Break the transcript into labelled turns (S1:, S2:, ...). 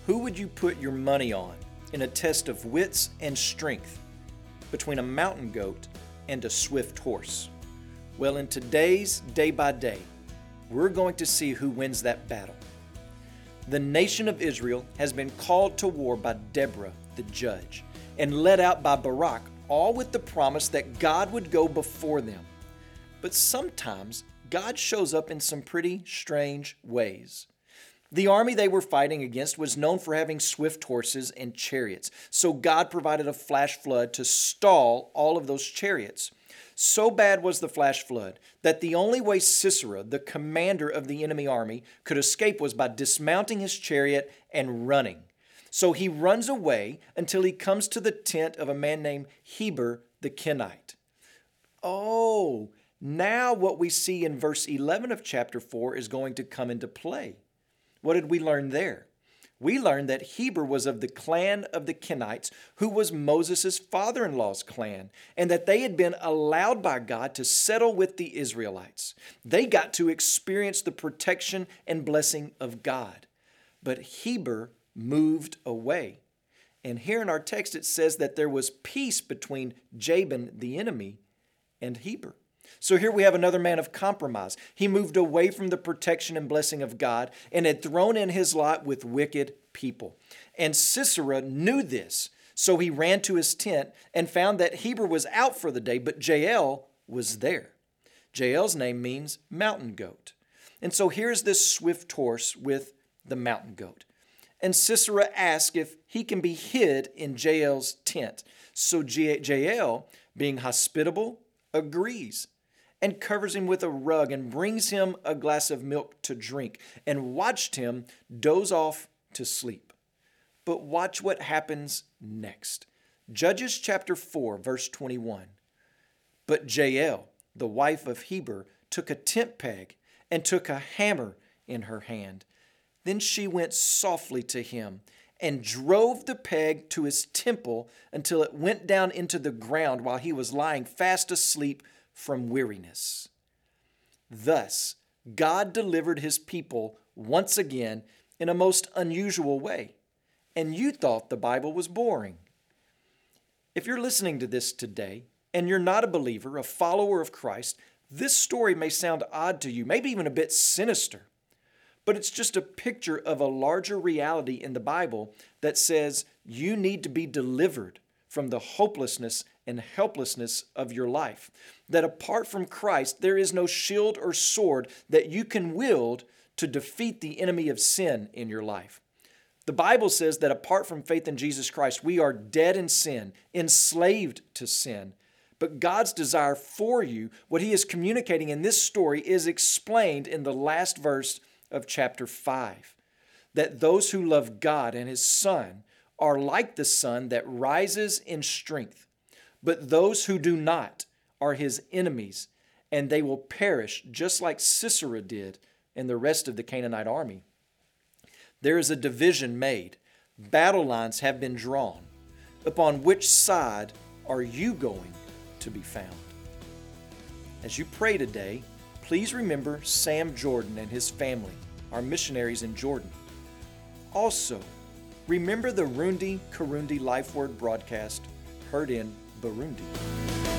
S1: Who would you put your money on in a test of wits and strength between a mountain goat and a swift horse? Well, in today's Day by Day, we're going to see who wins that battle. The nation of Israel has been called to war by Deborah, the judge, and led out by Barak, all with the promise that God would go before them. But sometimes God shows up in some pretty strange ways. The army they were fighting against was known for having swift horses and chariots, so God provided a flash flood to stall all of those chariots. So bad was the flash flood that the only way Sisera, the commander of the enemy army, could escape was by dismounting his chariot and running. So he runs away until he comes to the tent of a man named Heber the Kenite. Oh, now what we see in verse 11 of chapter 4 is going to come into play. What did we learn there? We learned that Heber was of the clan of the Kenites, who was Moses' father-in-law's clan, and that they had been allowed by God to settle with the Israelites. They got to experience the protection and blessing of God. But Heber moved away. And here in our text it says that there was peace between Jabin, the enemy, and Heber. So here we have another man of compromise. He moved away from the protection and blessing of God and had thrown in his lot with wicked people. And Sisera knew this, so he ran to his tent and found that Heber was out for the day, but Jael was there. Jael's name means mountain goat. And so here's this swift horse with the mountain goat. And Sisera asks if he can be hid in Jael's tent. So Jael, being hospitable, agrees and covers him with a rug and brings him a glass of milk to drink and watched him doze off to sleep. But watch what happens next. Judges chapter 4, verse 21. But Jael, the wife of Heber, took a tent peg and took a hammer in her hand. Then she went softly to him and drove the peg to his temple until it went down into the ground while he was lying fast asleep from weariness. Thus, God delivered his people once again in a most unusual way. And you thought the Bible was boring. If you're listening to this today and you're not a believer, a follower of Christ, this story may sound odd to you, maybe even a bit sinister. But it's just a picture of a larger reality in the Bible that says you need to be delivered from the hopelessness and helplessness of your life. That apart from Christ, there is no shield or sword that you can wield to defeat the enemy of sin in your life. The Bible says that apart from faith in Jesus Christ, we are dead in sin, enslaved to sin. But God's desire for you, what He is communicating in this story, is explained in the last verse of chapter 5. That those who love God and His Son are like the sun that rises in strength. But those who do not are His enemies, and they will perish just like Sisera did and the rest of the Canaanite army. There is a division made. Battle lines have been drawn. Upon which side are you going to be found? As you pray today, please remember Sam Jordan and his family, our missionaries in Jordan. Also, remember the Rundi Kurundi Life Word broadcast heard in Burundi.